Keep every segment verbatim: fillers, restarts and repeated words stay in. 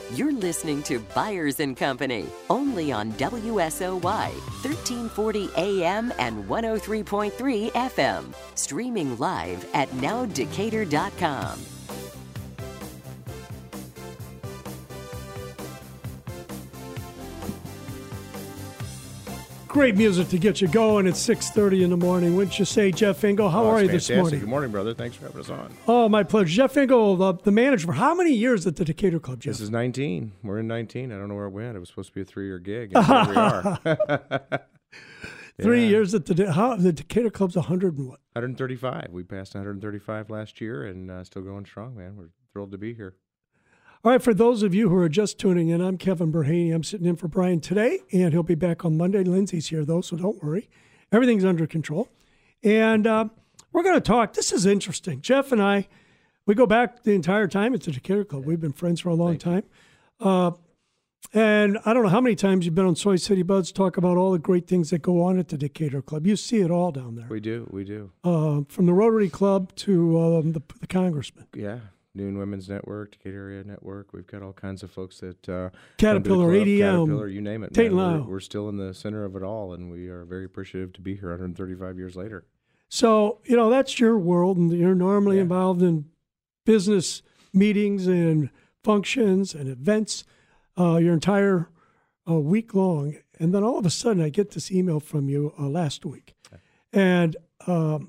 You're listening to Byers and Company, only on W S O Y, thirteen forty A M and one oh three point three F M. Streaming live at now decatur dot com. Great music to get you going at six thirty in the morning. Wouldn't you say, Jeff Engel? How oh, are you fantastic. this morning? Good morning, brother. Thanks for having us on. Oh, my pleasure. Jeff Engel, the, the manager for how many years at the Decatur Club, Jeff? This is nineteen. We're in nineteen. I don't know where it went. It was supposed to be a three-year gig. And here we are. Three yeah. years at the how, the Decatur Club's one hundred and what? one hundred thirty-five. We passed one hundred thirty-five last year and uh, still going strong, man. We're thrilled to be here. All right, for those of you who are just tuning in, I'm Kevin Berhaney. I'm sitting in for Brian today, and he'll be back on Monday. Lindsay's here, though, so don't worry. Everything's under control. And uh, we're going to talk. This is interesting. Jeff and I, we go back the entire time at the Decatur Club. We've been friends for a long Thank time. Uh, and I don't know how many times you've been on Soy City Buds talk about all the great things that go on at the Decatur Club. You see it all down there. We do. We do. Uh, from the Rotary Club to um, the, the congressman. Yeah. Noon Women's Network, Decatur Area Network. We've got all kinds of folks that uh, Caterpillar, club, A D M, Caterpillar, you name it. Tate Man. Lyle. We're, we're still in the center of it all, and we are very appreciative to be here one hundred thirty-five years later. So, you know, that's your world, and you're normally Yeah. involved in business meetings and functions and events uh, your entire uh, week long. And then all of a sudden, I get this email from you uh, last week. And um,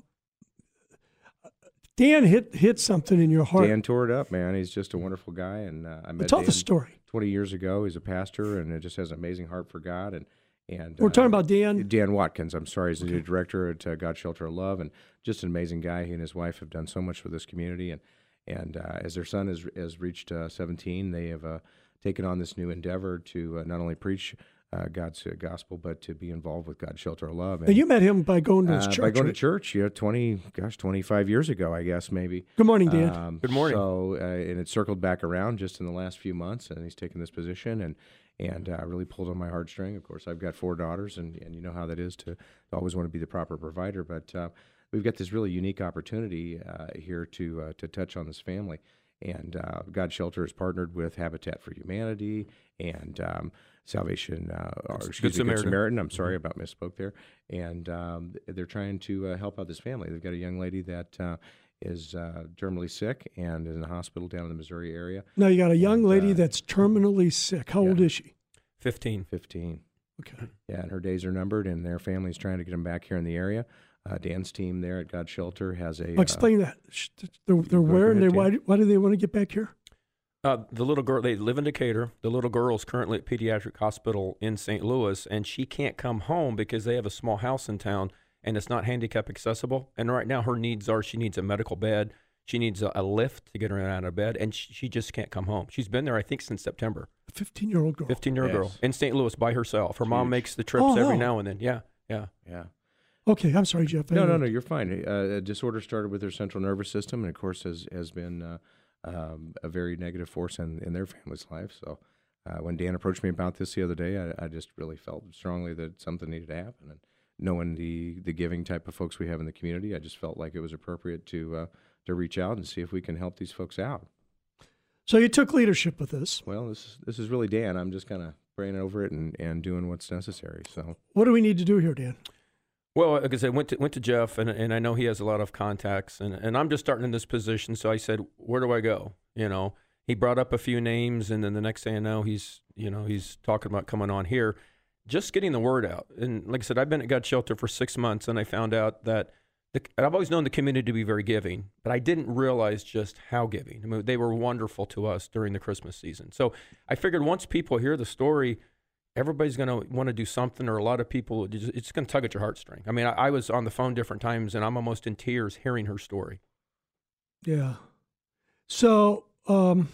Dan hit hit something in your heart. Dan tore it up, man. He's just a wonderful guy, and uh, I met Tell Dan the story. twenty years ago. He's a pastor, and it just has an amazing heart for God. And and We're uh, talking about Dan. Dan Watkins. I'm sorry, he's the new director at uh, God Shelter of Love, and just an amazing guy. He and his wife have done so much for this community, and and uh, as their son has has reached uh, seventeen, they have uh, taken on this new endeavor to uh, not only preach Uh, God's uh, gospel, but to be involved with God Shelter of Love. And, and you met him by going to his uh, church, by going right? to church, yeah, twenty, gosh, twenty-five years ago, I guess, maybe. Good morning, Dan. Um, Good morning. So, uh, and it circled back around just in the last few months, and he's taken this position, and and uh, really pulled on my heartstring. Of course, I've got four daughters, and, and you know how that is to always want to be the proper provider, but uh, we've got this really unique opportunity uh, here to uh, to touch on this family. And uh, God Shelter has partnered with Habitat for Humanity and um, Salvation, uh, or Good excuse me, Good Samaritan. Samaritan. I'm sorry about misspoke there. And um, they're trying to uh, help out this family. They've got a young lady that uh, is uh, terminally sick and is in a hospital down in the Missouri area. Now, you got a young and, lady uh, that's terminally sick. How yeah. old is she? fifteen. fifteen. Okay. Yeah, and her days are numbered, and their family's trying to get them back here in the area. Uh, Dan's team there at God Shelter has a... Well, explain that. Sh- They're, they're go where and they, ahead, why, Dan. do- why do they want to get back here? Uh, the little girl, they live in Decatur. The little girl's currently at Pediatric Hospital in Saint Louis, and she can't come home because they have a small house in town, and it's not handicap accessible. And right now her needs are she needs a medical bed, she needs a, a lift to get her out of bed, and she, she just can't come home. She's been there, I think, since September. A fifteen-year-old girl. fifteen-year-old Yes. girl in Saint Louis by herself. Her mom Huge. makes the trips Oh, every no. now and then. Yeah, yeah. Yeah. Okay, I'm sorry, Jeff. No, no, no, you're fine. Uh, a disorder started with their central nervous system, and of course has has been uh, um, a very negative force in, in their family's life. So uh, when Dan approached me about this the other day, I, I just really felt strongly that something needed to happen. And knowing the, the giving type of folks we have in the community, I just felt like it was appropriate to uh, to reach out and see if we can help these folks out. So you took leadership with this. Well, this is, this is really Dan. I'm just kind of praying over it and, and doing what's necessary. So What do we need to do here, Dan? Well, like I said, went to went to Jeff, and and I know he has a lot of contacts, and, and I'm just starting in this position, so I said, where do I go? You know, he brought up a few names, and then the next thing I know, he's you know he's talking about coming on here, just getting the word out. And like I said, I've been at God Shelter for six months, and I found out that the, I've always known the community to be very giving, but I didn't realize just how giving. I mean, they were wonderful to us during the Christmas season. So I figured once people hear the story, everybody's going to want to do something, or a lot of people, it's, it's going to tug at your heartstring. I mean, I, I was on the phone different times, and I'm almost in tears hearing her story. Yeah. So um,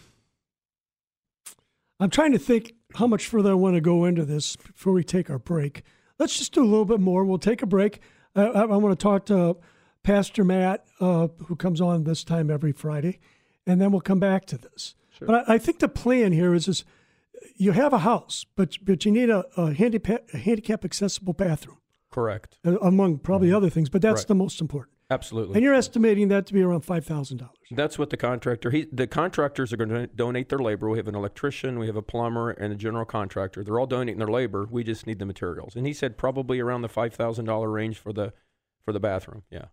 I'm trying to think how much further I want to go into this before we take our break. Let's just do a little bit more. We'll take a break. I, I, I want to talk to Pastor Matt, uh, who comes on this time every Friday, and then we'll come back to this. Sure. But I, I think the plan here is, is you have a house, but but you need a, a, handicap, a handicap accessible bathroom, Correct. uh, among probably other things, but that's Right. the most important. Absolutely. And you're estimating that to be around five thousand dollars. That's what the contractor, he, the contractors are going to donate their labor. We have an electrician, we have a plumber, and a general contractor. They're all donating their labor. We just need the materials. And he said probably around the five thousand dollars range for the for the bathroom. Yeah.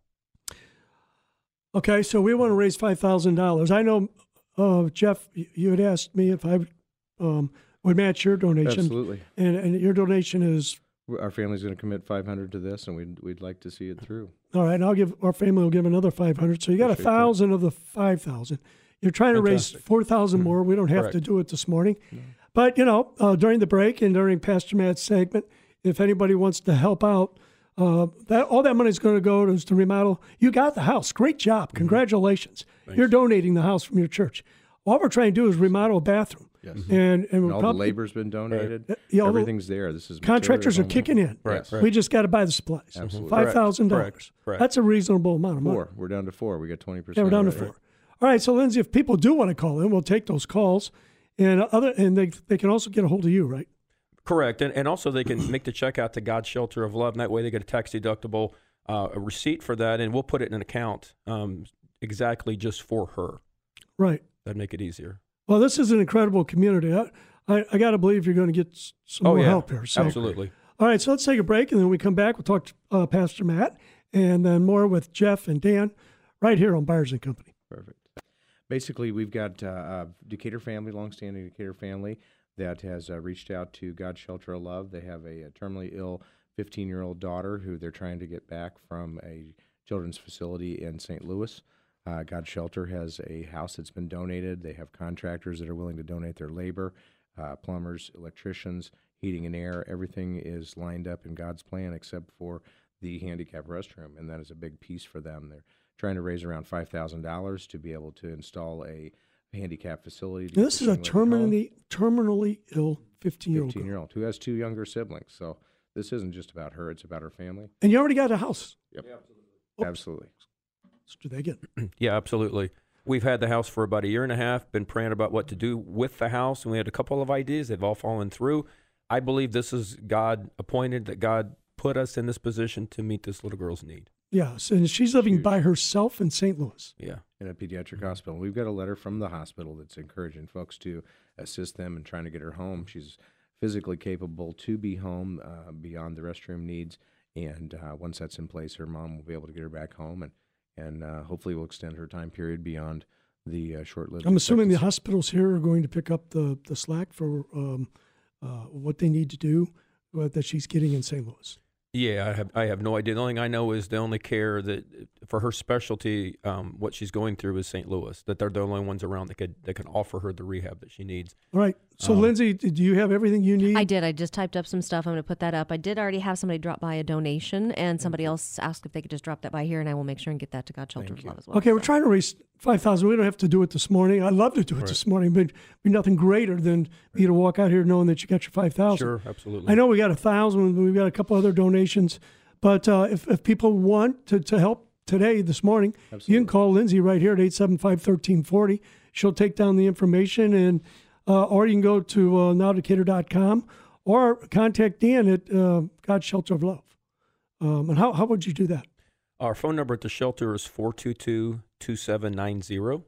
Okay, so we want to raise five thousand dollars. I know, uh, Jeff, you had asked me if I um, would match your donation. Absolutely. And, and your donation is? Our family's going to commit five hundred to this, and we'd we'd like to see it through. All right, and I'll give our family will give another five hundred. So you got a thousand of the five thousand. You're trying to Fantastic. raise four thousand more. We don't have Correct. to do it this morning, no. But you know, uh, during the break and during Pastor Matt's segment, if anybody wants to help out, uh, that all that money is going to go to, is to remodel. You got the house. Great job. Congratulations. Thanks. You're donating the house from your church. All we're trying to do is remodel a bathroom. Yes. And and, And we'll all probably, the labor's been donated. Right. Yeah, all the Everything's there. This is contractors are material kicking in. only. Yes. Right. We just got to buy the supplies. Absolutely. Five thousand dollars. Correct. Correct. That's a reasonable amount of money. Four. We're down to four. We got twenty percent. Yeah, we're down to already. four. All right, so Lindsay, if people do want to call in, we'll take those calls, and other and they they can also get a hold of you, right? Correct. And and also they can make the check out to God's Shelter of Love, and that way they get a tax deductible uh, a receipt for that, and we'll put it in an account um, exactly just for her. Right. That'd make it easier. Well, this is an incredible community. I I, I got to believe you're going to get s- some Oh, more yeah. help here. So. Absolutely. All right, so let's take a break, and then when we come back, we'll talk to uh, Pastor Matt, and then more with Jeff and Dan right here on Byers and Company. Perfect. Basically, we've got uh, a Decatur family, longstanding Decatur family, that has uh, reached out to God's Shelter of Love. They have a, a terminally ill fifteen-year-old daughter who they're trying to get back from a children's facility in Saint Louis. Uh, God's Shelter has a house that's been donated. They have contractors that are willing to donate their labor, uh, plumbers, electricians, heating and air. Everything is lined up in God's plan except for the handicap restroom, and that is a big piece for them. They're trying to raise around five thousand dollars to be able to install a handicap facility. to Now, get this the is a young lady home. terminally terminally ill fifteen-year-old girl. fifteen-year-old who has two younger siblings. So this isn't just about her; it's about her family. And you already got a house. Yep, Oh. absolutely. Let's do that again. Yeah, absolutely. We've had the house for about a year and a half, been praying about what to do with the house, and we had a couple of ideas. They've all fallen through. I believe this is God appointed, that God put us in this position to meet this little girl's need. Yes, and she's living Huge. by herself in Saint Louis. Yeah. In a pediatric hospital. We've got a letter from the hospital that's encouraging folks to assist them in trying to get her home. She's physically capable to be home uh, beyond the restroom needs, and uh, once that's in place, her mom will be able to get her back home, and and uh, hopefully will extend her time period beyond the uh, short-lived. I'm assuming the expectancy. hospitals here are going to pick up the, the slack for um, uh, what they need to do uh, that she's getting in Saint Louis. Yeah, I have I have no idea. The only thing I know is the only care that for her specialty, um, what she's going through is Saint Louis. That they're the only ones around that could that can offer her the rehab that she needs. All right. So, Um, Lindsay, do you have everything you need? I did. I just typed up some stuff. I'm going to put that up. I did already have somebody drop by a donation, and somebody else asked if they could just drop that by here, and I will make sure and get that to God Shelter of Love as well. Okay, we're So. trying to raise five thousand. We don't have to do it this morning. I'd love to do it this morning, but it'd be nothing greater than you to walk out here knowing that you got your five thousand. Sure, absolutely. I know we got a thousand. We've got a couple other donations, but uh, if if people want to, to help today, this morning, Absolutely. you can call Lindsay right here at eight seven five, one three four zero. She'll take down the information, and uh, or you can go to uh, now decatur dot com or contact Dan at uh, God's Shelter of Love. Um, and how how would you do that? Our phone number at the shelter is four two two, two seven nine zero.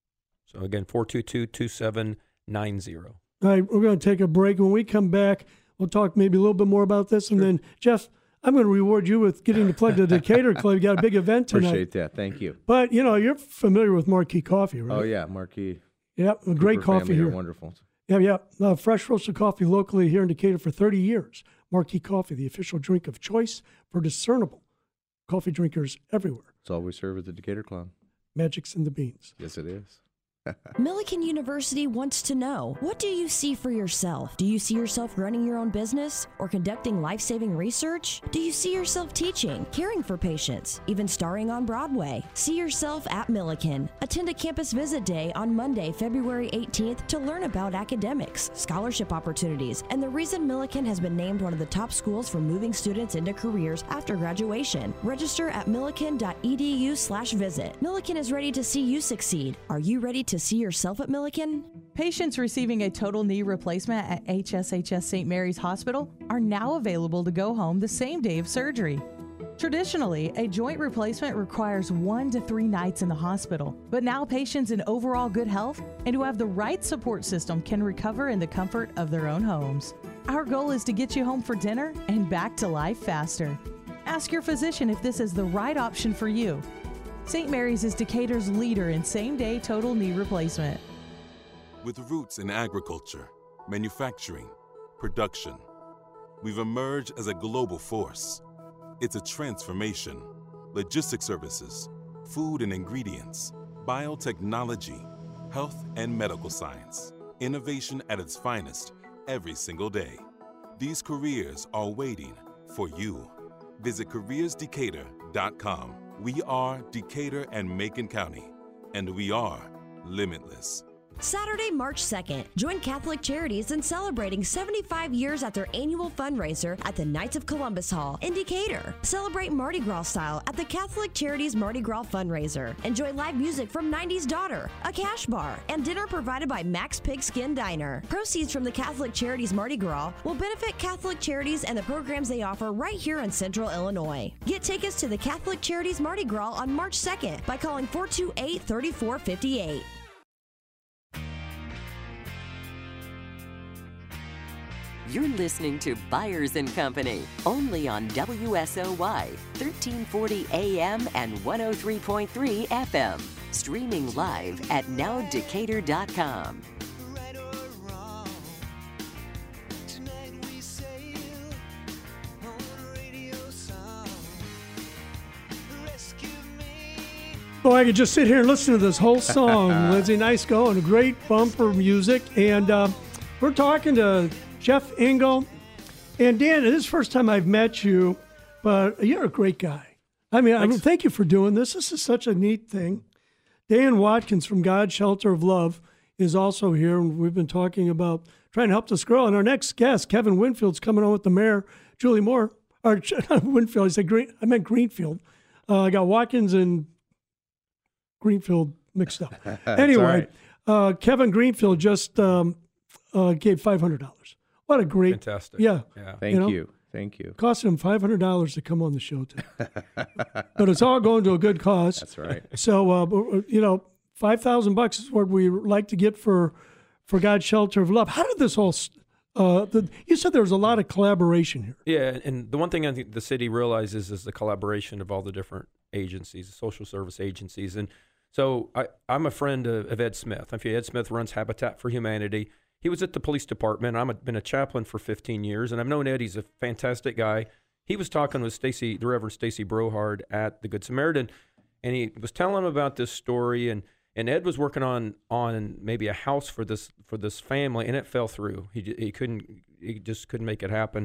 So again, four two two, two seven nine zero. All right, we're going to take a break. When we come back, we'll talk maybe a little bit more about this. And then, Jeff, I'm going to reward you with getting to plug the Decatur Club. You got a big event tonight. Appreciate that. Thank you. But, you know, you're familiar with Marquee Coffee, right? Oh yeah, Marquis. Yeah, a great Cooper coffee family are here. Wonderful. Yeah, yeah. Uh, fresh roasted coffee locally here in Decatur for thirty years. Marquee Coffee, the official drink of choice for discernible coffee drinkers everywhere. It's all we serve at the Decatur Club. Magic's in the beans. Yes, it is. Millikan University wants to know, what do you see for yourself? Do you see yourself running your own business or conducting life-saving research? Do you see yourself teaching, caring for patients, even starring on Broadway? See yourself at Millikan. Attend a campus visit day on Monday, February eighteenth to learn about academics, scholarship opportunities, and the reason Millikan has been named one of the top schools for moving students into careers after graduation. Register at millikan dot e d u slash visit. Millikan is ready to see you succeed. Are you ready to see yourself at Millikan? Patients receiving a total knee replacement at H S H S Saint Mary's Hospital are now available to go home the same day of surgery. Traditionally, a joint replacement requires one to three nights in the hospital, but now patients in overall good health and who have the right support system can recover in the comfort of their own homes. Our goal is to get you home for dinner and back to life faster. Ask your physician if this is the right option for you. Saint Mary's is Decatur's leader in same-day total knee replacement. With roots in agriculture, manufacturing, production, we've emerged as a global force. It's a transformation. Logistics services, food and ingredients, biotechnology, health and medical science. Innovation at its finest every single day. These careers are waiting for you. Visit careers decatur dot com. We are Decatur and Macon County, and we are limitless. Saturday, March second, join Catholic Charities in celebrating seventy-five years at their annual fundraiser at the Knights of Columbus Hall in Decatur. Celebrate Mardi Gras style at the Catholic Charities Mardi Gras fundraiser. Enjoy live music from nineties Daughter, a cash bar, and dinner provided by Max Pigskin Diner. Proceeds from the Catholic Charities Mardi Gras will benefit Catholic Charities and the programs they offer right here in Central Illinois. Get tickets to the Catholic Charities Mardi Gras on March second by calling four two eight, three four five eight. You're listening to Byers and Company, only on W S O Y, thirteen forty A M and one oh three point three F M. Streaming live at now decatur dot com. Oh, I could just sit here and listen to this whole song. Lindsay, nice going. Great bumper music. And uh, we're talking to Jeff Engel. And Dan, this is the first time I've met you, but you're a great guy. I mean, I mean, thank you for doing this. This is such a neat thing. Dan Watkins from God's Shelter of Love is also here, and we've been talking about trying to help this girl. And our next guest, Kevin Winfield's coming on with the mayor, Julie Moore. Or not Winfield, I said Green. I meant Greenfield. Uh, I got Watkins and Greenfield mixed up. Anyway, right. uh, Kevin Greenfield just um, uh, gave five hundred dollars. What a great, Fantastic. Yeah. Yeah. Thank You know? you. Thank you. Cost him five hundred dollars to come on the show today. But it's all going to a good cause. That's right. So, uh, but, you know, five thousand bucks is what we like to get for for God's Shelter of Love. How did this whole, uh, the, you said there was a lot of collaboration here. Yeah, and the one thing I think the city realizes is the collaboration of all the different agencies, the social service agencies. And so I, I'm a friend of, of Ed Smith. I feel Ed Smith runs Habitat for Humanity. He was at the police department. I've been a chaplain for fifteen years, and I've known Ed. He's a fantastic guy. He was talking with Stacy, the Reverend Stacy Brohard at the Good Samaritan, and he was telling him about this story. And, and Ed was working on on maybe a house for this for this family, and it fell through. He he couldn't he just couldn't make it happen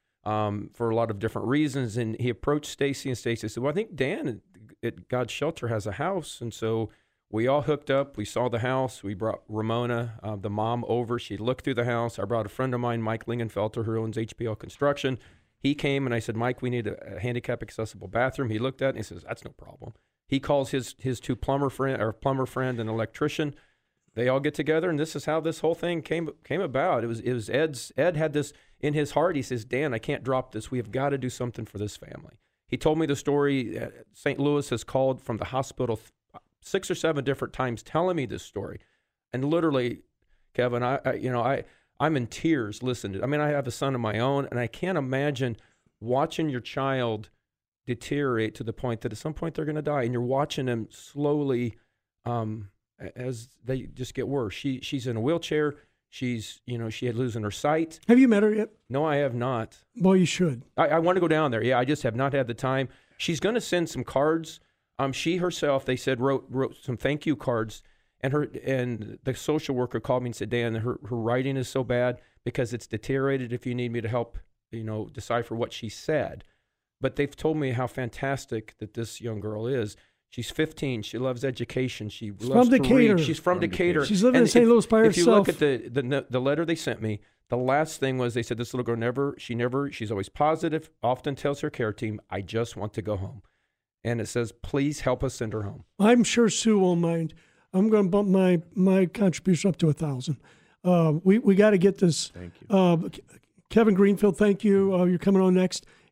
um, for a lot of different reasons. And he approached Stacy, and Stacy said, "Well, I think Dan at God's Shelter has a house," and so we all hooked up. We saw the house. We brought Ramona, uh, the mom, over. She looked through the house. I brought a friend of mine, Mike Lingenfelter, who owns H P L Construction. He came, and I said, "Mike, we need a, a handicap-accessible bathroom." He looked at it, and he says, "That's no problem." He calls his his two plumber friend, or plumber friend, and electrician. They all get together, and this is how this whole thing came came about. It was it was Ed's. Ed had this in his heart. He says, "Dan, I can't drop this. We have got to do something for this family." He told me the story. Uh, Saint Louis has called from the hospital th- six or seven different times telling me this story. And literally, Kevin, I, I you know, I, I'm in tears listening. I mean, I have a son of my own, and I can't imagine watching your child deteriorate to the point that at some point they're going to die, and you're watching them slowly um, as they just get worse. She She's in a wheelchair. She's, you know, she had losing her sight. Have you met her yet? No, I have not. Well, you should. I, I want to go down there. Yeah, I just have not had the time. She's going to send some cards. Um, she herself, they said, wrote wrote some thank you cards, and her and the social worker called me and said, "Dan, her her writing is so bad because it's deteriorated. If you need me to help, you know, decipher what she said." But they've told me how fantastic that this young girl is. She's fifteen. She loves education. She She's loves from to Decatur. read. She's from, From Decatur. Decatur. She's living And in Saint if- Louis by If you herself. look at the, the the letter they sent me, the last thing was they said this little girl never, she never, she's always positive, often tells her care team, "I just want to go home." And it says, "Please help us send her home." I'm sure Sue won't mind. I'm going to bump my, my contribution up to a thousand. Uh, we we got to get this. Thank you. Uh, Kevin Greenfield, thank you. Uh, you're coming on next.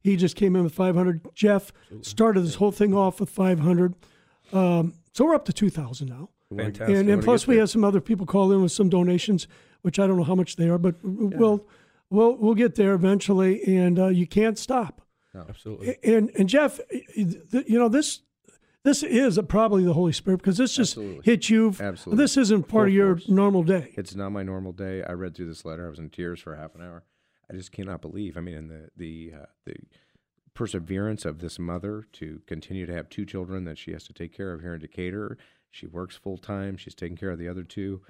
He just came in with five hundred. Jeff started this whole thing off with five hundred. Um, so we're up to two thousand now. Fantastic. And, and plus we have some other people call in with some donations, which I don't know how much they are, but yeah. we'll, we'll, we'll get there eventually, and uh, you can't stop. No, absolutely. And, and Jeff, you know, this, this is probably the Holy Spirit, because this just Absolutely. hit you. Absolutely. This isn't part Full of your force. normal day. It's not my normal day. I read through this letter. I was in tears for half an hour. I just cannot believe. I mean, and the the uh, the perseverance of this mother to continue to have two children that she has to take care of here in Decatur. She works full time. She's taking care of the other two.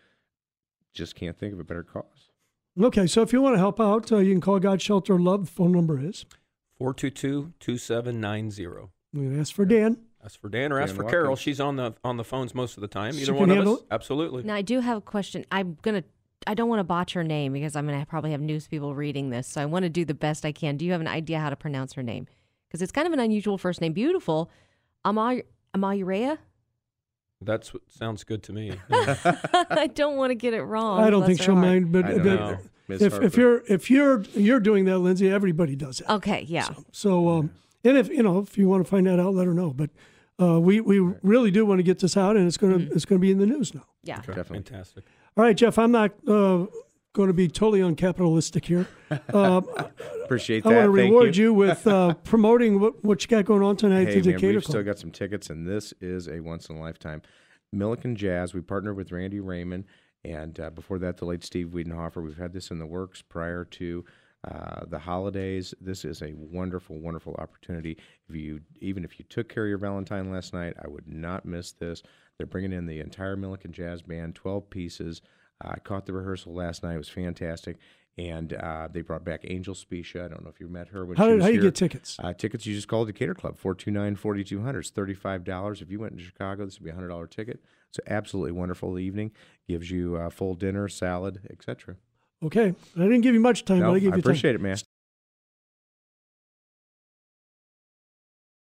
Just can't think of a better cause. Okay, so if you want to help out, uh, you can call God Shelter Love. The phone number is four two two, two seven nine zero. I'm going to ask for Dan. Ask for Dan or ask Dan for Watkins. Carol. She's on the on the phones most of the time. She Either can one of handle us. it? Absolutely. Now, I do have a question. I'm going to, I don't want to botch her name because I'm going to probably have news people reading this. So I want to do the best I can. Do you have an idea how to pronounce her name? Because it's kind of an unusual first name. Beautiful. Amay- Amayurea? That's what sounds good to me. I don't want to get it wrong. I don't Bless think her she'll heart. mind, but, I don't but know. Miss if, Harper. if you're if you're you're doing that, Lindsay, everybody does it. Okay, yeah. So, so um, and if you know if you want to find that out, let her know. But uh, we we really do want to get this out, and it's gonna Mm-hmm. it's gonna be in the news now. Yeah. Okay, Definitely. Fantastic. All right, Jeff. I'm not uh, going to be totally uncapitalistic here. Uh, Appreciate I that. want to Thank reward you. you, with uh, promoting what, what you got going on tonight Hey, at the man, Decatur we've still Club. got some tickets, and this is a once in a lifetime. Milliken Jazz. We partnered with Randy Raymond, and uh, before that, the late Steve Wiedenhofer. We've had this in the works prior to uh, the holidays. This is a wonderful, wonderful opportunity. If you even if you took care of your Valentine last night, I would not miss this. They're bringing in the entire Milliken Jazz Band, twelve pieces. Uh, I caught the rehearsal last night. It was fantastic. And uh, they brought back Angel Specia. I don't know if you met her when How she do was how do here. you get tickets? Uh, tickets, you just call Decatur Club, four two nine, four two zero zero. It's thirty-five dollars. If you went to Chicago, this would be a one hundred dollars ticket. It's an absolutely wonderful evening. Gives you uh, full dinner, salad, et cetera. Okay, I didn't give you much time, No, but I gave I you appreciate time. it, man.